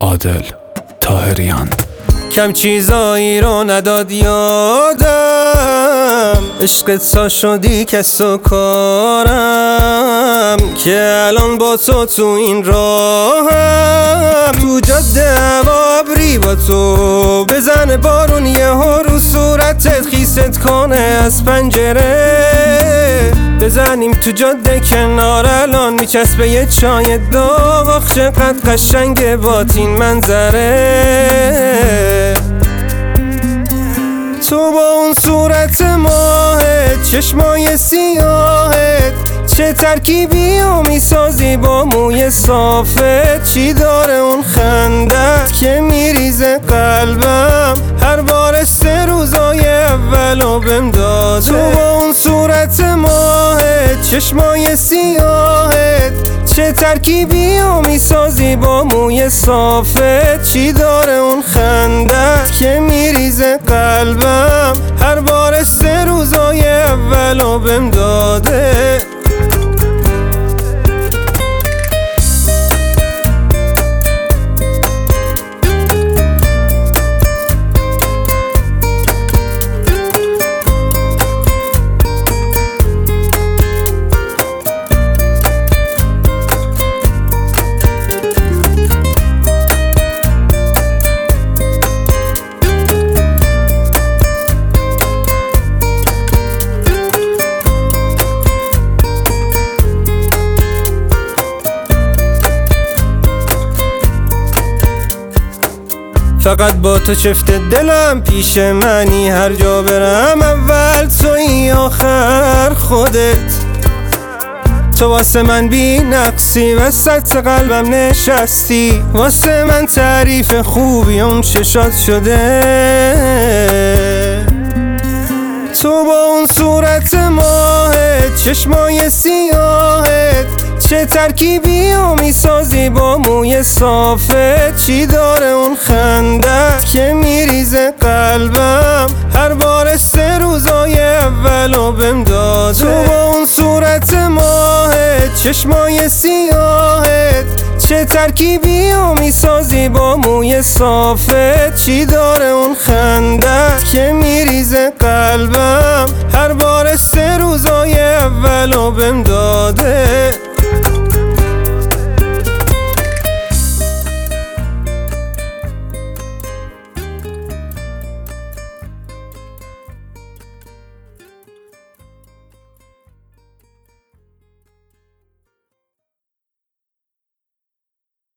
عادل طاهریان. کم چیزایی رو نداد یادم، عشقت سا شدی کس و کارم، که الان با تو این راهم، تو جاده ابری با تو بزنه بارون، یهو رو صورتت خیست کنه از پنجره، بزنیم تو جاده کنار الان میچسبه یه چای داغ، آخ چقدر قشنگه بات این منظره، تو با اون صورت ماهت، چشمای سیاهت، چه ترکیبی و میسازی با موی صافت، چی داره اون خندت که میریزه قلبم هر بار 3 روزای اولو بهم داده، تو با اون صورت ماهت، چشمای سیاهت، چه ترکیبی و میسازی با موی صافت، چی داره اون خندت که میریزه قلبم هر بار 3 روزای اولو بهم داده. فقط با تو چفت دلم پیش منی، هر جا برم اول توی آخر خودت، تو واسه من بی نقصی وسط قلبم نشستی، واسه من تعریف خوبی اون چشات شده، تو با اون صورت ماهت، چشمای سیاهت، چه ترکیبی و میسازی با موی صافت، چی داره اون خندت که میریزه قلبم هر بار 3 روزای اولو بهم داده، تو با اون صورت ماهت، چشمای سیاهت، چه ترکیبی و میسازی با موی صافت، چی داره اون خندت که میریزه قلبم هر بار 3 روزای اولو بهم داده.